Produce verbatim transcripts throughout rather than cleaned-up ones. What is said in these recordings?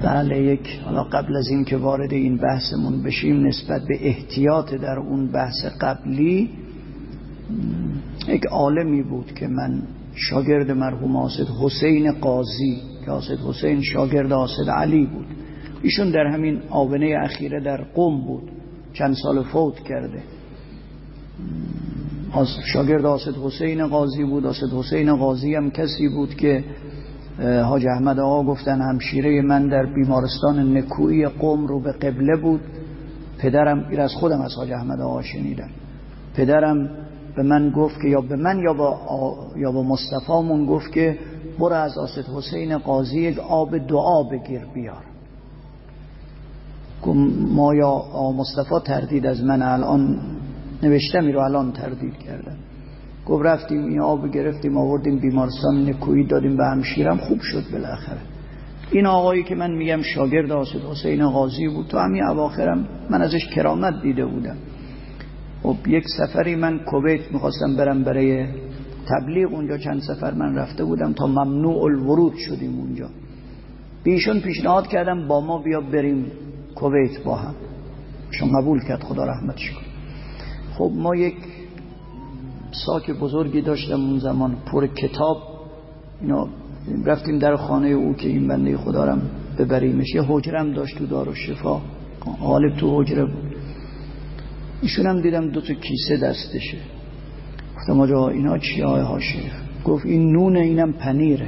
بله، یک حالا قبل از این که وارد این بحثمون بشیم نسبت به احتیاط در اون بحث قبلی، یک عالمی بود که من شاگرد مرحوم حاسد حسین قاضی که حاسد حسین شاگرد حاسد علی بود، ایشون در همین آونة اخیره در قم بود، چند سال فوت کرده. شاگرد حاسد حسین قاضی بود. حاسد حسین قاضی هم کسی بود که حاج احمد آقا گفتن همشیره من در بیمارستان نکویی قم رو به قبله بود. پدرم، این از خودم از حاج احمد آقا شنیدم، پدرم به من گفت که یا به من یا با یا با مصطفیمون گفت که برو از حاسد حسین قاضی یک آب دعا بگیر بیار. ما یا آقا مصطفی تردید از من الان نوشتم این رو الان تردید کردم. گفت رفتیم این آب گرفتیم آوردیم بیمارستان نکویی دادیم به همشیرم، خوب شد بالاخره. این آقایی که من میگم شاگرد حاسد حسین قاضی بود، تو همین اواخرم من ازش کرامت دیده بودم. خب یک سفری من کویت میخواستم برم برای تبلیغ، اونجا چند سفر من رفته بودم تا ممنوع الورود شدیم اونجا. بیشون پیشنهاد کردم با ما بیا بریم کویت با هم، چون قبول کرد، خدا رحمتش کنه. خب ما یک ساک بزرگی داشتم اون زمان پر کتاب، اینا رفتیم در خانه او که این بنده خدا رم ببریمش. یه حجرم داشت تو دارالشفا، غالب تو حجره بود. ایشون هم دیدم دو تا کیسه دستشه. گفتم آجا اینا چی آقای حاشیه؟ گفت این نونه، اینم پنیره.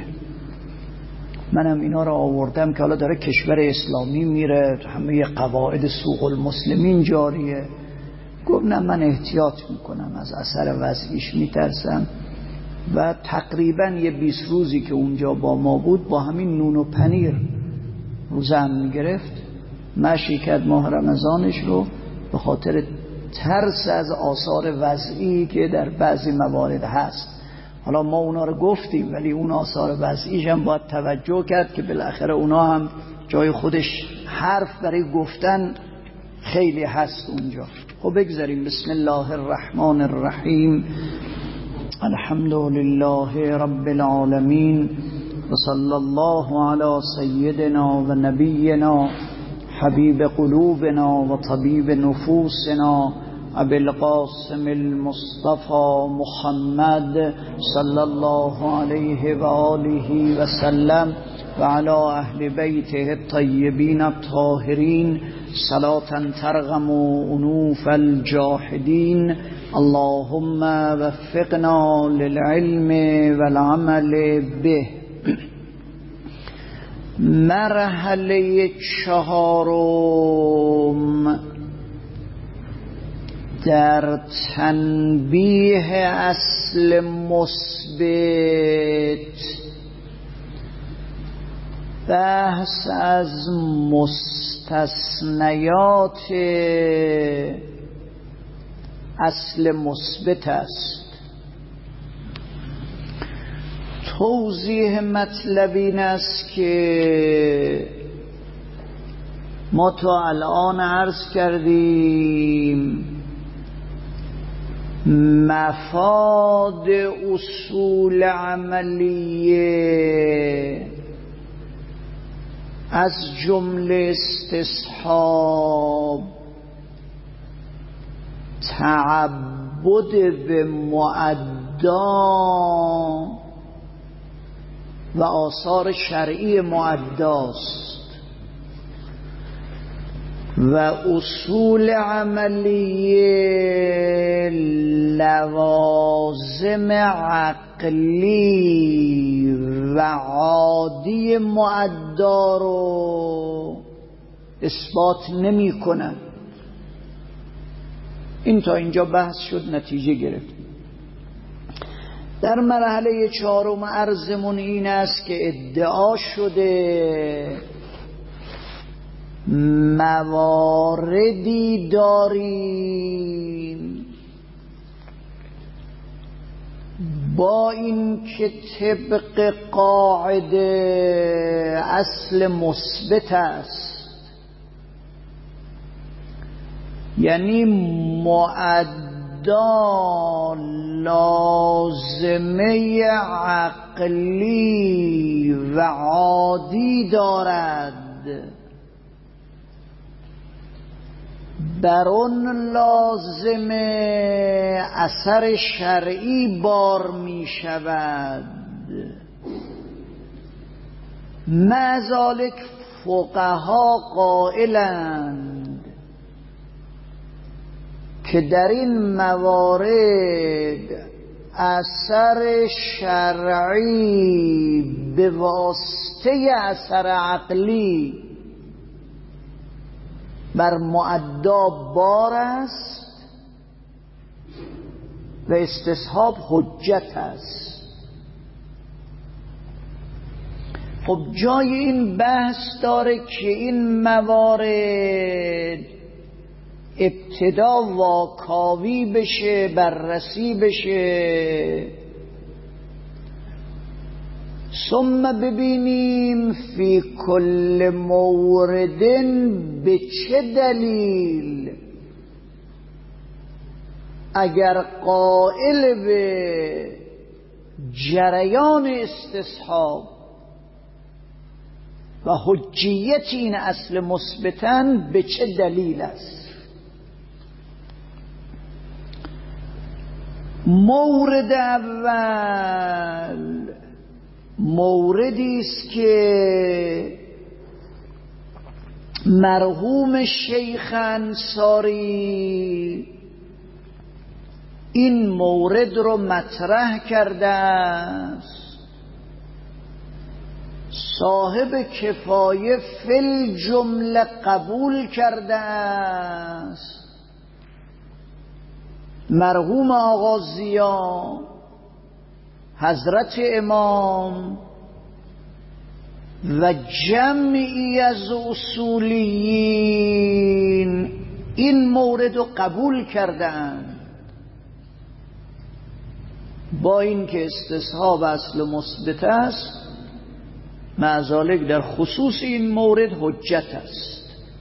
منم اینا رو آوردم که حالا داره کشور اسلامی میره، همه قواعد سوق المسلمین جاریه. گفت نه من احتیاط میکنم، از اثر وضعیش میترسم. و تقریبا یه بیست روزی که اونجا با ما بود با همین نون و پنیر روزه میگرفت، مشی کرد ماه رمضانش رو به خاطر ترس از آثار وضعی که در بعضی موارد هست. حالا ما اونا رو گفتیم ولی اون آثار وضعیش هم باید توجه کرد که بالاخره اونا هم جای خودش حرف برای گفتن خیلی هست اونجا. خب بگذاریم. بسم الله الرحمن الرحیم. الحمد لله رب العالمین و صلی الله علی سیدنا و نبینا حبیب قلوبنا و طبیب نفوسنا ابی القاسم المصطفى محمد صلی الله علیه و آله و سلم و علی اهل بیته الطیبین الطاهرین صلاة ترغم انوف الجاحدین. اللهم وفقنا للعلم والعمل به. مرحله چهارم در تنبیه اصل مثبت، بحث از مستثنیات اصل مثبت است. توضیح مطلب این است که ما تا الان عرض کردیم مفاد اصول عملیه از جمله استصحاب، تعبد به معدا و آثار شرعی معداست و اصول عملیه لوازم عقلی و عادی معدا رو اثبات نمی کنن. این تا اینجا بحث شد، نتیجه گرفت. در مرحله چهارم عرضمون این است که ادعا شده مواردی داریم با این که طبق قاعده اصل مثبت است، یعنی معدا لازمه عقلی و عادی دارد بر اون لازم اثر شرعی بار می شود. مع ذالک فقها قائلند که در این موارد اثر شرعی به واسطه اثر عقلی بر مؤدا بار است و استصحاب حجت است. خب جای این بحث داره که این موارد ابتدا واکاوی بشه، بررسی بشه، ثم ببینیم فی کل مورد به چه دلیل اگر قائل به جریان استصحاب و حجیت این اصل مثبتن به چه دلیل است. مورد اول موردی است که مرحوم شیخ انصاری این مورد رو مطرح کرده است. صاحب کفایه فی جمله قبول کرده است. مرحوم آقا ضیا حضرت امام و جمعی از اصولیین این مورد رو قبول کردند، با اینکه استصحاب اصل مثبت است، مع ذالک در خصوص این مورد حجت است.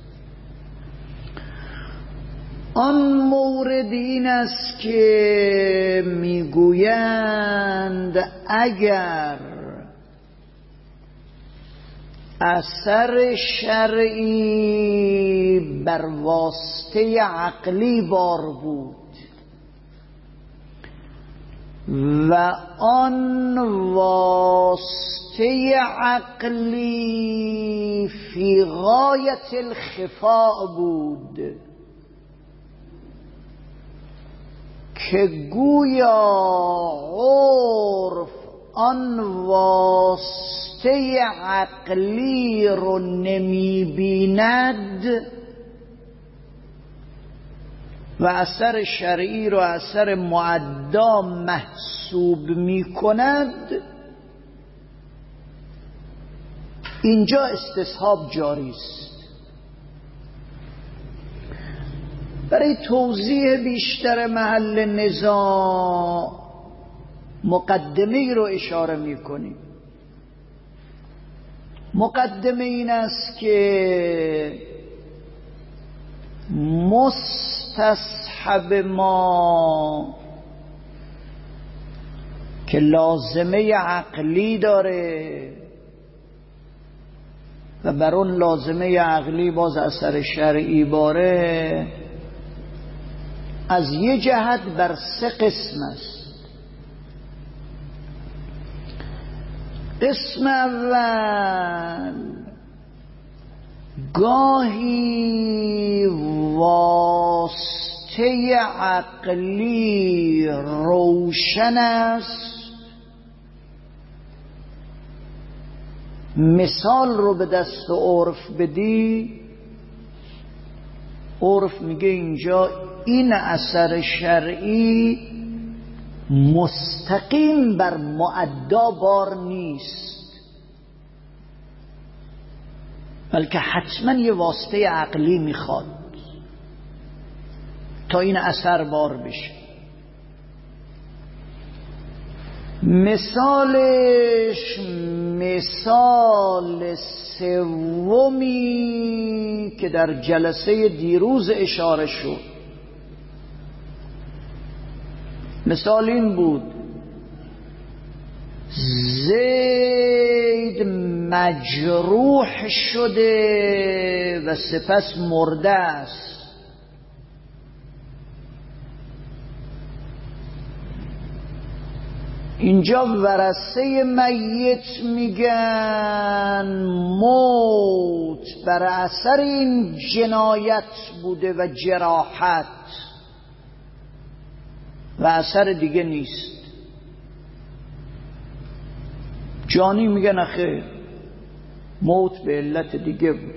آن مورد این است که میگویند اگر اثر شرعی بر واسطه عقلی بار بود و آن واسطه عقلی فی غایت الخفاء بود که گویا عرف آن واسطه عقلی رو نمی بیند و اثر شرعی رو اثر معدا محسوب می کند، اینجا استصحاب جاری است. برای توضیح بیشتر محل نزاع مقدمه رو اشاره می کنیم. مقدمه این است که مستصحب ما که لازمه عقلی داره و بر اون لازمه عقلی باز اثر شرعی باره، از یه جهت بر سه قسم است. قسم اول گاهی واسطه عقلی روشن است، مثال رو به دست عرف بدی، عرف میگه اینجا این اثر شرعی مستقیم بر مؤدا بار نیست، بلکه حتما یه واسطه عقلی میخواد تا این اثر بار بشه. مثالش مثال سومی که در جلسه دیروز اشاره شد، مثال این بود: زید مجروح شده و سپس مرده است. اینجا ورثه میت میگن موت بر اثر این جنایت بوده و جراحت و اثر دیگه نیست. جانی میگن آخه موت به علت دیگه بود.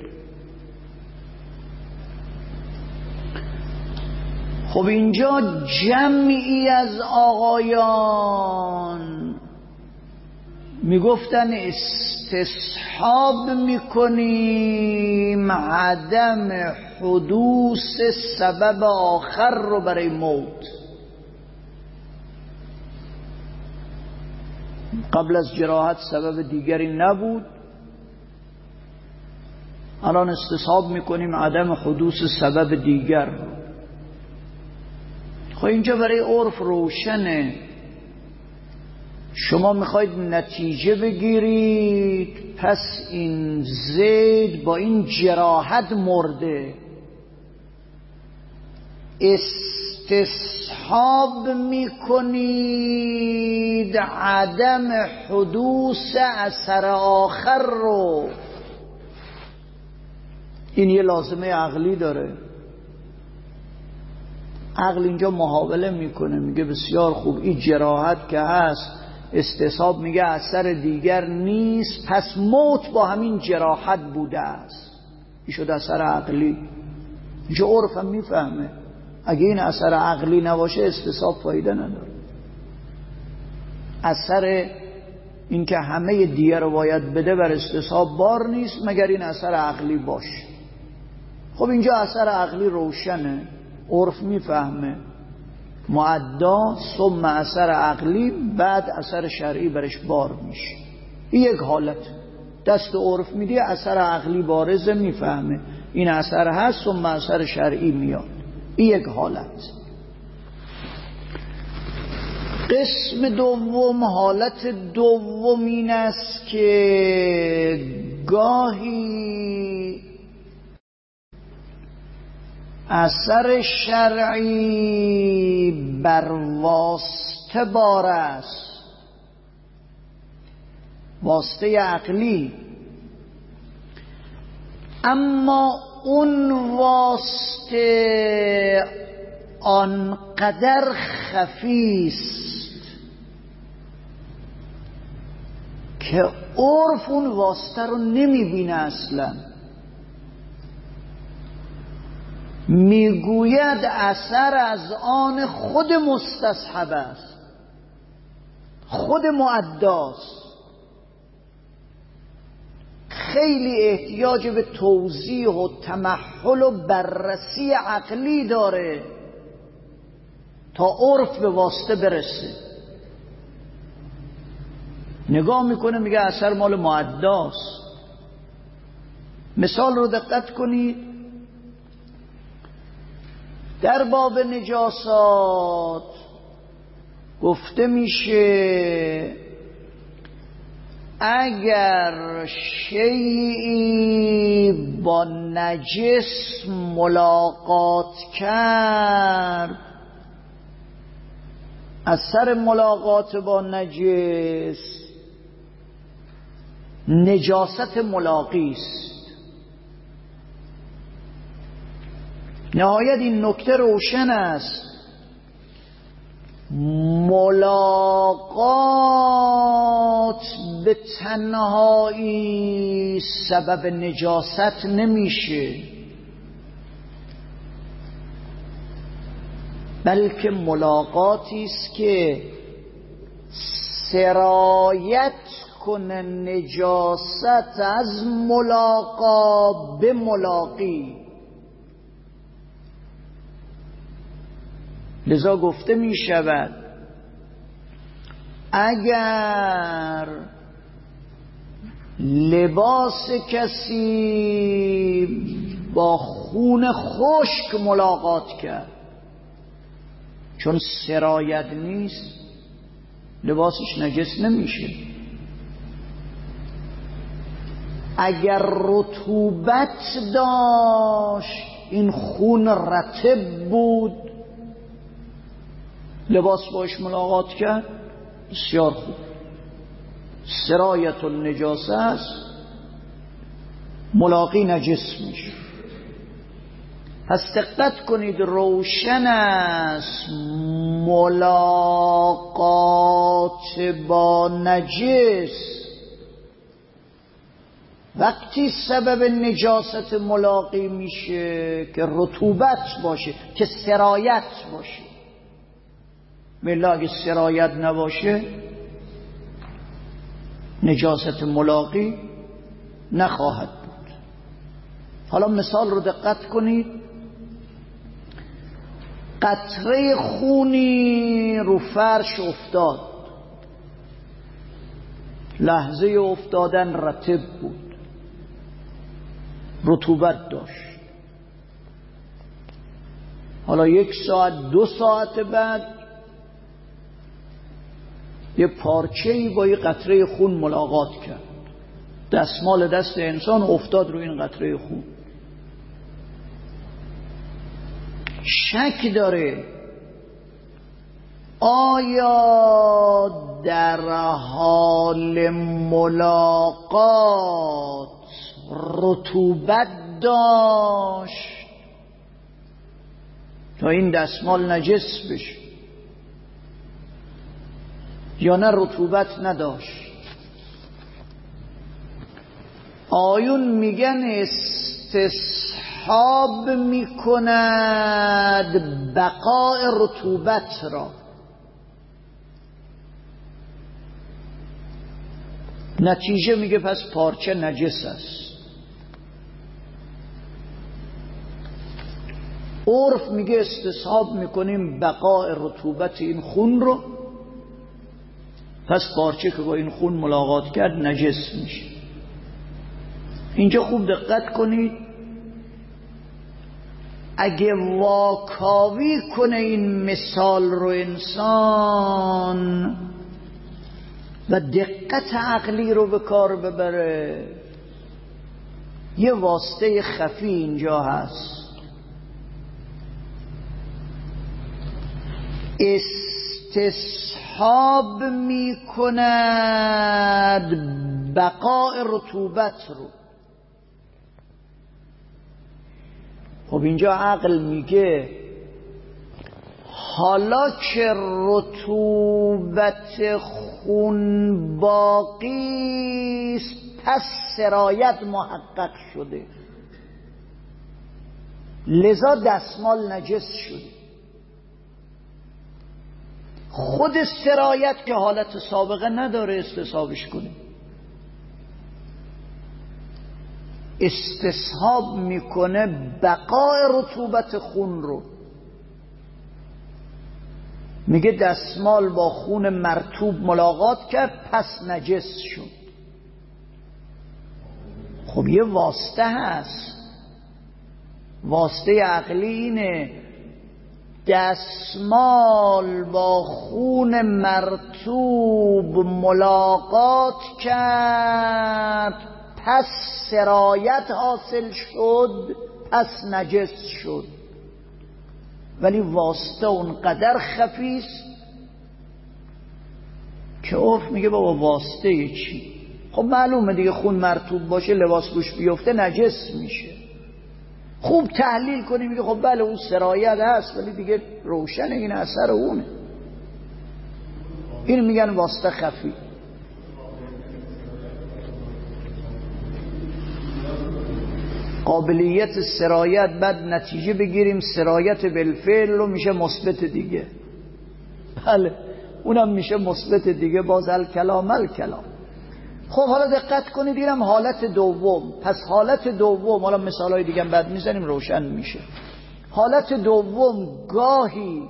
خب اینجا جمعی از آقایان میگفتن استصحاب میکنیم عدم حدوث سبب آخر رو برای موت. قبل از جراحت سبب دیگری نبود، الان استصحاب میکنیم عدم حدوث سبب دیگر رو. خب اینجا برای عرف روشنه. شما میخواید نتیجه بگیرید، پس این زید با این جراحت مرده، استصحاب میکنید عدم حدوث اثر آخر رو. این یه لازمه عقلی داره. عقل اینجا محاوله میکنه، میگه بسیار خوب، این جراحت که هست استصحاب میگه اثر دیگر نیست، پس موت با همین جراحت بوده است. این شد اثر عقلی. اینجا عرف هم میفهمه اگه این اثر عقلی نباشه استصحاب فایده نداره. اثر این که همه دیگر رو باید بده بر استصحاب بار نیست مگر این اثر عقلی باشه. خب اینجا اثر عقلی روشنه، عرف میفهمه معدا ثم اثر عقلی بعد اثر شرعی برش بار میشه. این یک حالت دست عرف میده، اثر عقلی بارزه میفهمه این اثر هست ثم اثر شرعی میاد. این یک حالت. قسم دوم، حالت دوم این است که گاهی اثر شرعی بر واسطه بار است، واسطه عقلی، اما اون واسطه آنقدر خفی است که عرف اون واسطه رو نمیبینه اصلا. میگوید اثر از آن خود مستصحب است، خود معداست. خیلی احتیاج به توضیح و تمحل و بررسی عقلی داره تا عرف به واسطه برسه. نگاه میکنه میگه اثر مال معداست. مثال رو دقت کنید. در باب نجاسات گفته میشه اگر شیئی با نجس ملاقات کرد، اثر ملاقات با نجس نجاست ملاقی است. نهایت این نکته روشن است. ملاقات به تنهایی سبب نجاست نمیشه، بلکه ملاقاتی است که سرایت کنه نجاست از ملاقا به ملاقی. لذا گفته می شود اگر لباس کسی با خون خشک ملاقات کرد، چون سرایت نیست لباسش نجس نمیشه. اگر رطوبت داشت این خون رطب بود، لباس باش ملاقات کرد، بسیار خوب. سرایت النجاسه است، ملاقی نجس میشه. پس دقت کنید، روشن است ملاقات با نجس وقتی سبب نجاست ملاقی میشه که رطوبت باشه، که سرایت باشه. بله اگه سرایت نباشه نجاست ملاقی نخواهد بود. حالا مثال رو دقت کنید. قطره خونی رو فرش افتاد، لحظه افتادن رطب بود، رطوبت داشت. حالا یک ساعت دو ساعت بعد یه پارچه‌ای با یه قطره خون ملاقات کرد، دستمال دست انسان افتاد روی این قطره خون. شک داره آیا در حال ملاقات رطوبت داشت تا این دستمال نجس بشه یا نه رطوبت نداشت؟ آیون میگن استصحاب میکند بقای رطوبت را. نتیجه میگه پس پارچه نجس است. عرف میگه استصحاب میکنیم بقای رطوبت این خون رو، پس پارچه که با این خون ملاقات کرد نجس میشه. اینجا خوب دقت کنید، اگه واکاوی کنه این مثال رو انسان و دقت عقلی رو به کار ببره، یه واسطه خفی اینجا هست. استصحاب می کند بقای رطوبت رو. خب اینجا عقل میگه حالا که رطوبت خون باقی است پس سرایت محقق شده، لذا دستمال نجس شده. خود سرایت که حالت سابقه نداره استصحابش کنه. استصحاب میکنه بقای رطوبت خون رو. میگه دستمال با خون مرطوب ملاقات کرد پس نجس شد. خب یه واسطه هست، واسطه عقلی اینه دستمال با خون مرطوب ملاقات کرد پس سرایت حاصل شد پس نجس شد. ولی واسطه اونقدر خفیست که عرف میگه بابا واسطه چی؟ خب معلومه دیگه، خون مرطوب باشه لباس روش بیفته نجس میشه. خوب تحلیل کنی میگه خب بله اون سرایت هست ولی دیگه روشنه این اثر اونه. این میگن واسطه خفی. قابلیت سرایت بعد نتیجه بگیریم سرایت بالفعل رو میشه مثبت دیگه. بله اونم میشه مثبت دیگه، باز الکلام الکلام. خب حالا دقت کنید دیدم حالت دوم. پس حالت دوم، حالا مثالای دیگه هم بعد میزنیم روشن میشه. حالت دوم گاهی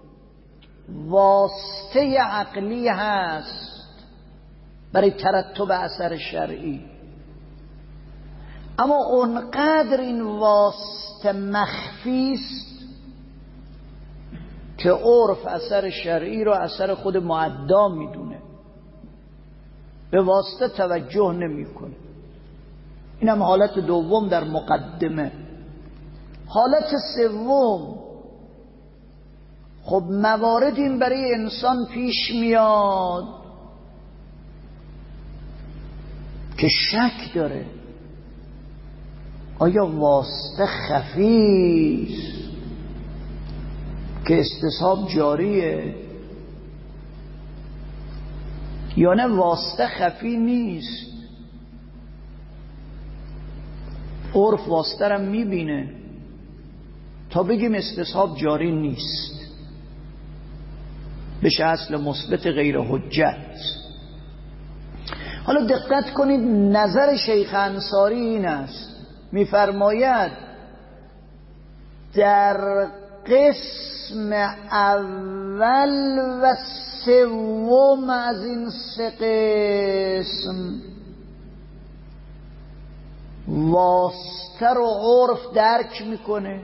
واسطه عقلی هست برای ترتب اثر شرعی، اما اونقدر این واسطه مخفی است که عرف اثر شرعی رو اثر خود معدا میدونه، به واسطه توجه نمیکنه. اینم حالت دوم در مقدمه. حالت سوم، خب موارد این برای انسان پیش میاد که شک داره آیا واسطه خفیست که استصحاب جاریه یا نه واسطه خفی نیست، عرف واسطه رو میبینه تا بگیم استصحاب جاری نیست، بشه اصل مثبت غیر حجت. حالا دقت کنید، نظر شیخ انصاری این است، میفرماید در قسم اول و سوم از این سه قسم واسطه رو عرف درک میکنه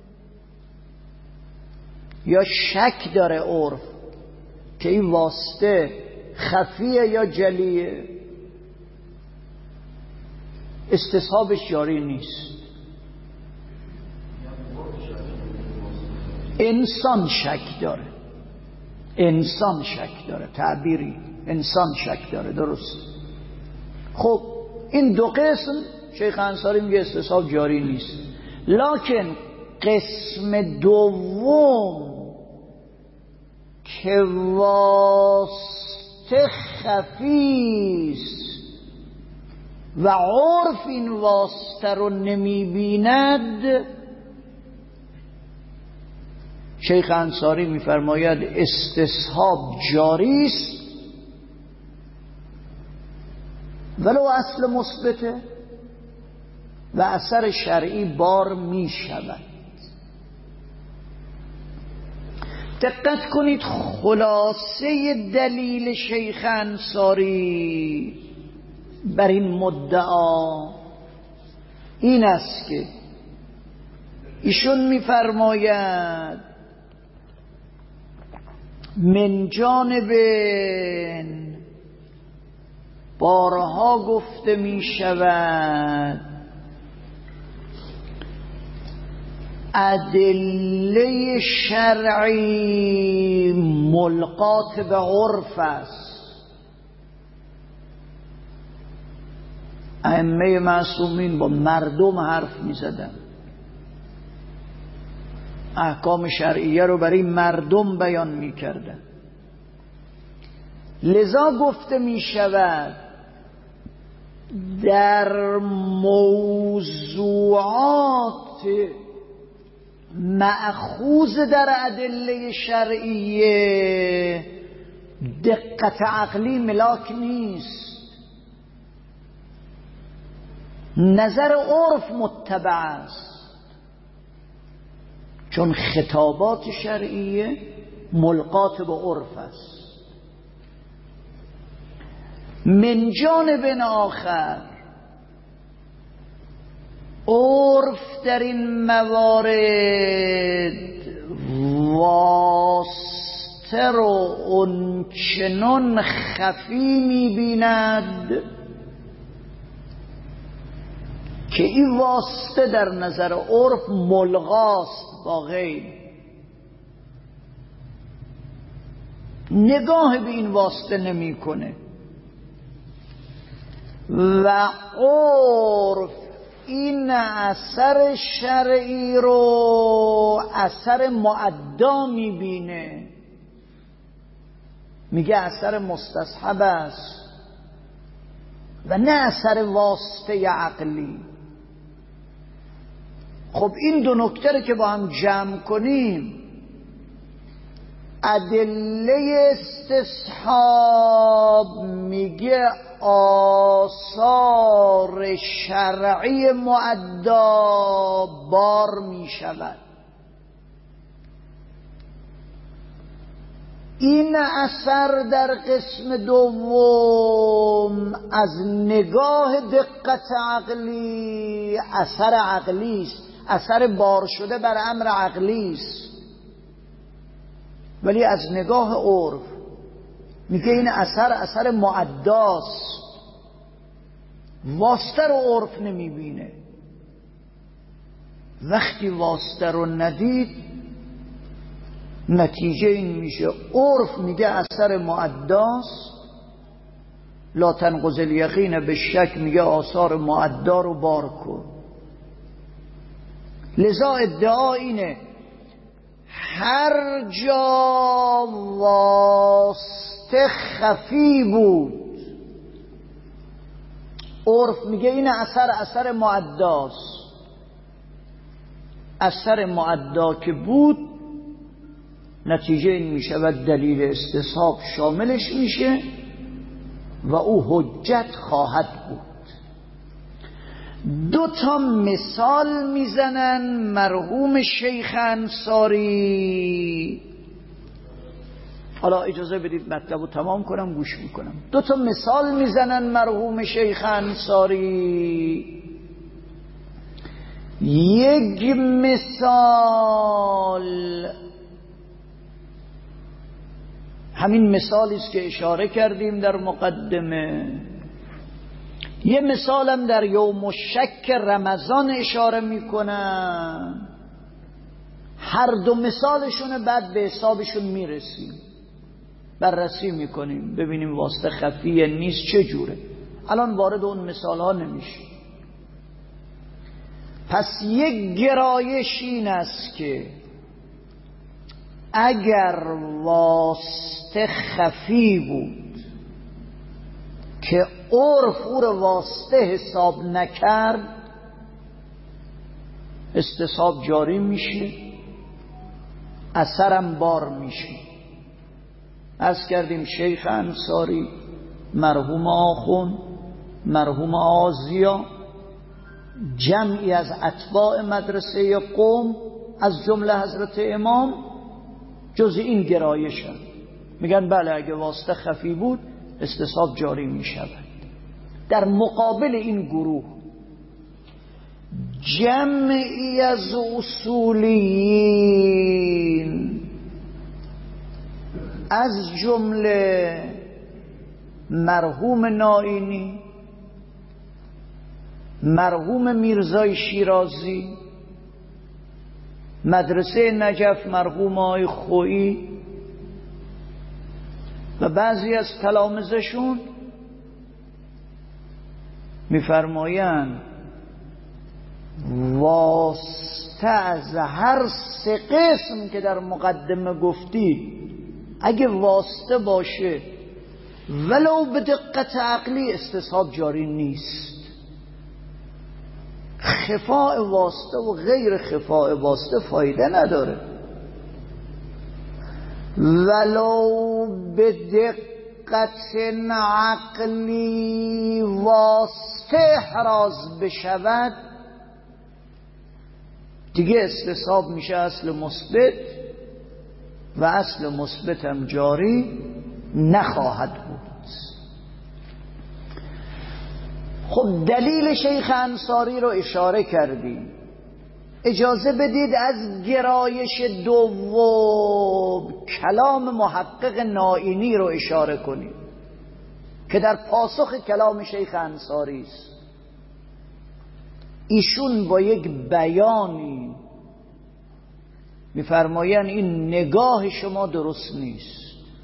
یا شک داره عرف که این واسطه خفیه یا جلیه، استصحابش جاری نیست. انسان شک داره، انسان شک داره، تعبیری انسان شک داره، درست. خب این دو قسم شیخ انصاری میگه استصحاب جاری نیست، لکن قسم دوم که واسطه خفیست و عرف این واسطه رو نمیبیند، شیخ انصاری میفرماید استصحاب جاری است ولو اصل مثبته و اثر شرعی بار می شود. دقت کنید، خلاصه دلیل شیخ انصاری بر این مدعا این است که ایشون میفرماید من جانب بارها گفته می شود ادله شرعی ملقات به عرف است. ائمه معصومین با مردم حرف می زدن، احکام شرعیه رو برای مردم بیان می کردن، لذا گفته می شود در موضوعات مأخوذ در ادله شرعیه دقت عقلی ملاک نیست، نظر عرف متبع است، چون خطابات شرعیه ملقات به عرف است. من جانب آخر عرف در این موارد واسطه رو اونچنان خفی می‌بیند که این واسطه در نظر عرف ملغاست با غیر، نگاه به این واسطه نمی کنه و عرف این اثر شرعی رو اثر معدا میبینه، میگه اثر مستصحب است و نه اثر واسطه عقلی. خب این دو نکته رو که با هم جمع کنیم، ادله استصحاب میگه آثار شرعی معدا بار می شود، این اثر در قسم دوم از نگاه دقت عقلی اثر عقلی است، اثر بار شده بر امر عقلی است، ولی از نگاه عرف میگه این اثر اثر معداست، واسطه رو عرف نمیبینه. وقتی واسطه رو ندید نتیجه این میشه عرف میگه اثر معداست، لا تنقض الیقین به شک میگه آثار معدا رو بار کن. لذا ادعا اینه هر جا واسطه خفی بود عرف میگه این اثر اثر معداست. اثر معدا که بود نتیجه این میشه و دلیل استصحاب شاملش میشه و او حجت خواهد بود. دو تا مثال میزنن مرحوم شیخ انصاری. حالا اجازه بدید مطلب رو تمام کنم گوش میکنم. دو تا مثال میزنن مرحوم شیخ انصاری. یک مثال همین مثالی است که اشاره کردیم در مقدمه. یه مثالم در یوم الشک رمضان اشاره میکنم. هر دو مثالشون بعد به حسابشون میرسیم، بررسی میکنیم ببینیم واسطه خفیه نیست چجوره. الان وارد اون مثال ها نمیشه. پس یک گرایش این است که اگر واسطه خفی بود که عرف او رو واسطه حساب نکرد استصحاب جاری میشه، اثرم بار میشه. عرض کردیم شیخ انصاری، مرحوم آخوند، مرحوم آزیا، جمعی از اتباع مدرسه قم از جمله حضرت امام جز این گرایشن. میگن بله اگه واسطه خفی بود استصحاب جاری میشود. در مقابل این گروه جمعی از اصولیین از جمله مرحوم نائینی، مرحوم میرزای شیرازی، مدرسه نجف مرحوم آقای خویی و بعضی از تلامذه‌شون میفرمایند واسطه از هر سه قسم که در مقدمه گفتی اگه واسطه باشه ولو به دقت عقلی استصحاب جاری نیست. خفاء واسطه و غیر خفاء واسطه فایده نداره. ولو به دقت عقلی واسطه احراز بشود دیگه استصحاب میشه اصل مثبت و اصل مثبت هم جاری نخواهد بود. خب دلیل شیخ انصاری رو اشاره کردیم. اجازه بدید از گرایش دوم کلام محقق نائینی رو اشاره کنیم که در پاسخ کلام شیخ انصاری است. ایشون با یک بیانی میفرمایند این نگاه شما درست نیست.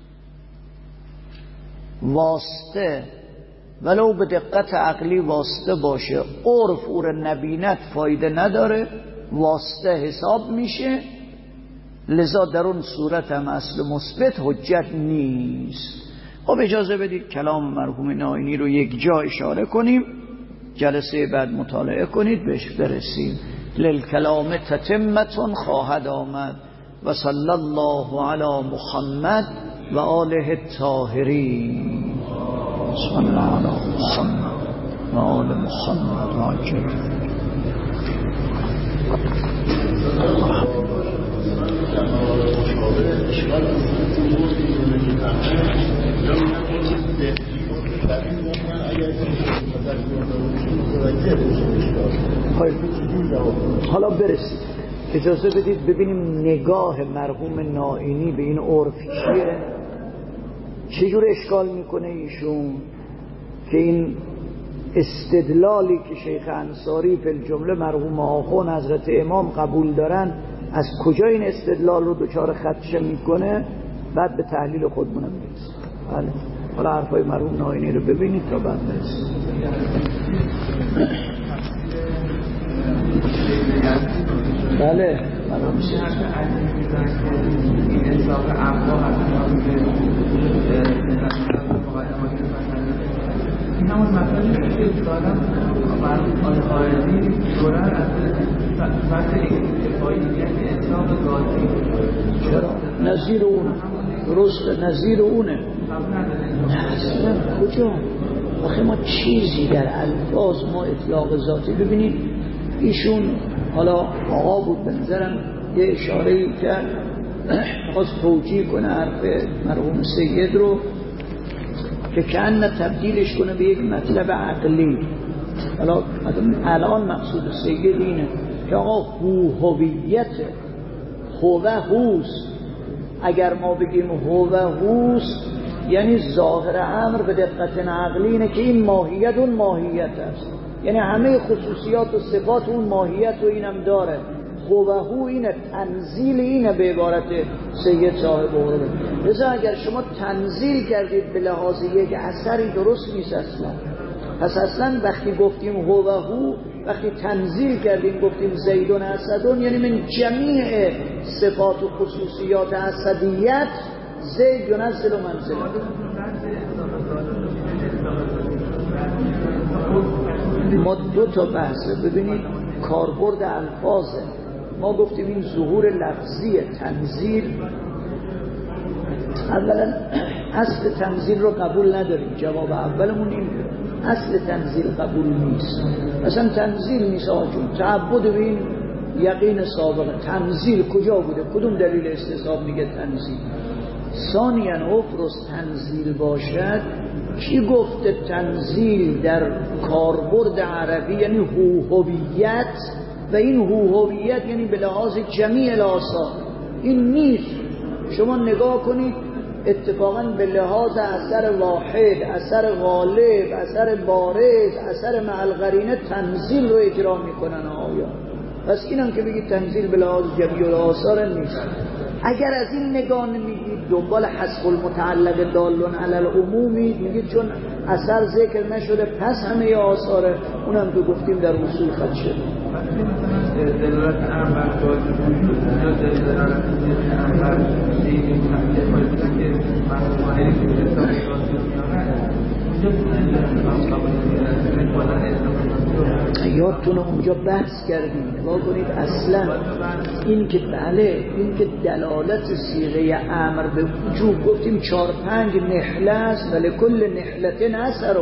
واسطه ولو به دقت عقلی واسطه باشه عرف او رو نبیند فایده نداره، واسطه حساب میشه، لذا در اون صورت هم اصل مثبت حجت نیست. خب اجازه بدید کلام مرحوم نائینی رو یک جا اشاره کنیم، جلسه بعد مطالعه کنید بهش برسیم. للکلام تتمتون خواهد آمد. و صلی الله علی محمد و آله الطاهرین. صلی الله علی محمد و آل محمد و عجل. حالا برسید اجازه بدید ببینیم نگاه مرحوم نائینی به این عرف چیه، چجور اشکال میکنه ایشون که این استدلالی که شیخ انصاری فی الجمله مرحوم آخوند حضرت امام قبول دارن، از کجا این استدلال رو دوچار خدشه میکنه؟ بعد به تحلیل خودمونم میرسه. بله حالا حرفای مرحوم ناینی رو ببینید تا بعد برسه. بله مرحوم این اطلاق افوا هست این همون مطلبی که دارم برای خارجی دورن از فرد اکتفاییت اطلاق ذاتی. چرا؟ نظیر اونه، درست نظیر اونه. نه اصلا کجا؟ آخه ما چیزی در الفاظ ما اطلاق ذاتی. ببینید ایشون حالا آقا بود به نظرم یه اشاره‌ای کرد، خواست توجیه کنه حرف مرحوم سید رو که کأن تبدیلش کنه به یک مطلب عقلی. حالا الان مقصود سید اینه که آقا هو هویته، هو هوست. اگر ما بگیم هو هوست یعنی ظاهر امر به دقت عقلی اینه که این ماهیت اون ماهیت است، یعنی همه خصوصیات و صفات اون ماهیت و اینم داره. هو هو اینه، تنزیل اینه به عبارت سید صاحب قربه. لذا اگر شما تنزیل کردید به لحاظ یک اثری درست نیست اصلا. پس اصلا وقتی گفتیم هو هو، وقتی تنزیل کردیم گفتیم زیدون اسدون، یعنی من جمیع صفات و خصوصیات اسدیت زید ینزل و منزل. ما دو تا بحثه. ببینید کاربرد الفاظه. ما گفتیم این ظهور لفظی تنزیل، اولا اصل تنزیل رو قبول نداریم. جواب اولمون این اصل تنزیل قبول نیست. اصلا تنزیل نیست آجون، تعبد به این یقین سابقه. تنزیل کجا بوده؟ کدوم دلیل استصحاب میگه تنزیل؟ ثانیاً افرس تنزیل باشد، کی گفته تنزیل در کاربرد عربی یعنی هویت؟ و این هویت یعنی به لحاظ جمیع الاثار. این نیست. شما نگاه کنید اتفاقاً به لحاظ اثر واحد، اثر غالب، اثر بارز، اثر مع القرینه تنزیل رو اجرا میکنن آیا. پس اینم که بگید تنزیل به لحاظ جمیع الاثار نیست. اگر از این نگاه نمیگید دنبال حذف المتعلق دالون علی العمومی، میگید چون اثر ذکر نشده پس همه آثاره، اونم که گفتیم در اصول خدشه. دلالت انبر باید وجود یا دلالت انبر دیگه تحقیق باید که مخصوصانه که اصلاح راست میاره یادتونه اونجا بحث کردیم. نگاه کنید اصلا این که بله این که دلالت صیغه امر به وجوب گفتیم چهار پنج نحله است ولی کل نحلت اثر.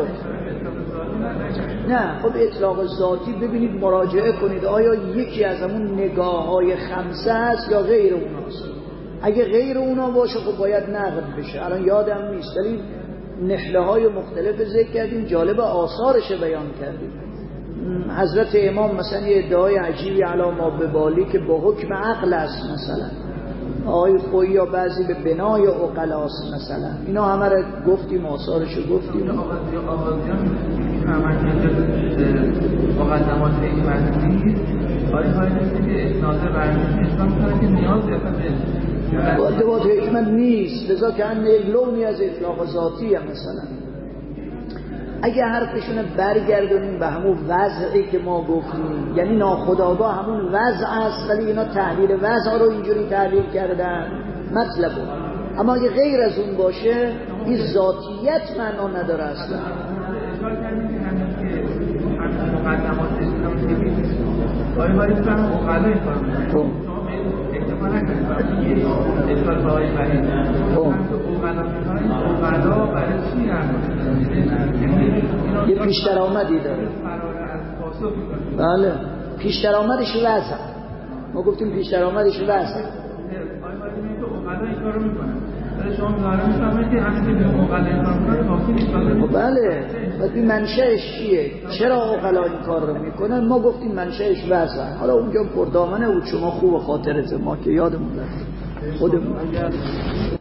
نه خب اطلاق ذاتی ببینید مراجعه کنید آیا یکی از همون نگاه های خمسه است یا غیر اوناست. اگه غیر اونا باشه خب باید نقد بشه. الان یادم نیست ولی نحله های مختلف ذکر کردیم، جالب آثارش بیان کردیم. حضرت امام مثلا یه ادعای عجیبی علاما به بالی که با حکم عقل است، مثلا آقای خویی یا بعضی به بنای عقلاست، مثلا اینا همه رو گفتیم، آثارش رو گفتیم. مقدمات این مدنی آیا های نیستی که اسناده برنامه اسلام کنه که نیاز دفعه مقدمات حکمت نیست، لذا که انه یک لونی از اطلاق ذاتی هم مثلا اگه حرفشونه برگردونیم به همون وضعی که ما گفتیم، یعنی ناخودآگاه همون وضع است ولی اینا تحلیل وضع رو اینجوری تحلیل کردن مطلبه. اما اگه غیر از اون باشه این ذاتیت معنا نداره اصلا. مقدمات اسلام که آیا باید فهم اقلا این کار میکنم اکتفا نکنیم اصلاح باید برید اقلا میکنیم اقلا برای چی هم یه پیش درآمدی داره. بله پیش درآمدش وضع. ما گفتیم پیش درآمدش وضع. آیا باید میگه که اقلا این کار رو میکنم ولی شما ظاهره میفهمه که همین که میگه اقلا این کار میکنه واقعی نیست. بله وقتی منشأش چیه؟ چرا عقلا این کار رو میکنن؟ ما گفتیم منشأش وضع. حالا اونجا پردامنه بود، شما خوب خاطرت ما که یادمون رفت خودمون.